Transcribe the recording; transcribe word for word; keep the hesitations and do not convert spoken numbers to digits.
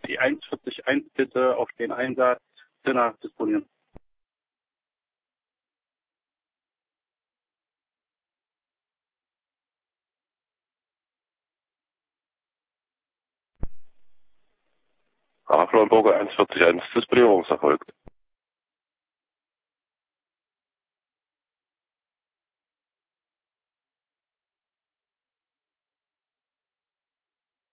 die eins vierzig eins bitte auf den Einsatz Zinner disponieren. Hafenburger eins vierzig eins, Disponierung ist erfolgt.